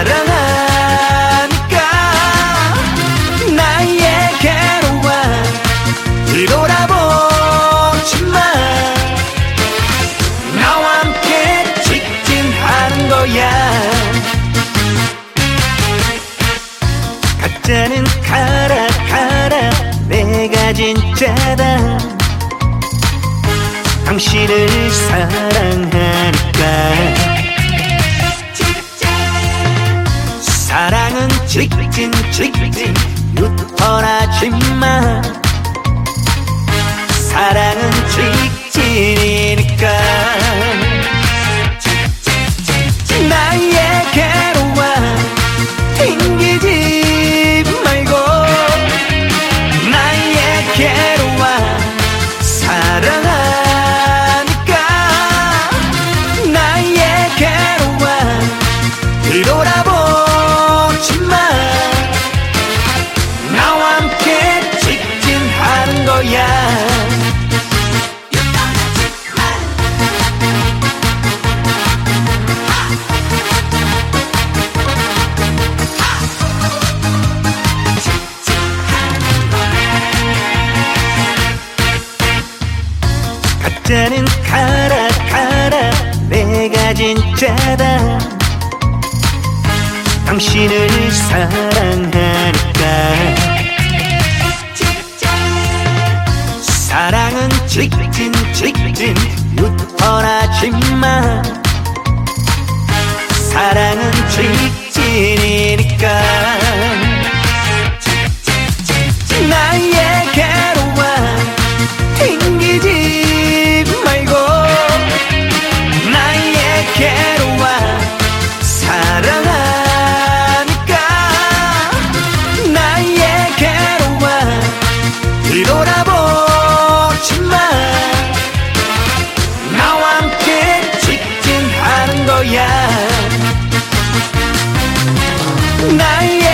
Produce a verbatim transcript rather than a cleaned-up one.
사랑하니까 나에게로 와 뒤돌아보지마 나와 함께 직진하는 거야 가짜는 가라 가라 내가 진짜다 당신을 사랑하니까 사랑은 직진 직진 유턴하지마 사랑은 직진이니까 나에게로 와 튕기지 말고 나에게로 와 사랑하니까 나에게로 와 뒤돌아보지마 나와 함께 직진하는 거야 가짜는 가라 가라 내가 진짜다 당신을 사랑하니까 사랑은 직진 직진 유턴하지마 사랑은 직진이니까 나에게로 와 튕기지 말고 나에게로 와 사랑하니까 나에게로 와 뒤돌아보지마 나와 함께 직진하는 거야 나의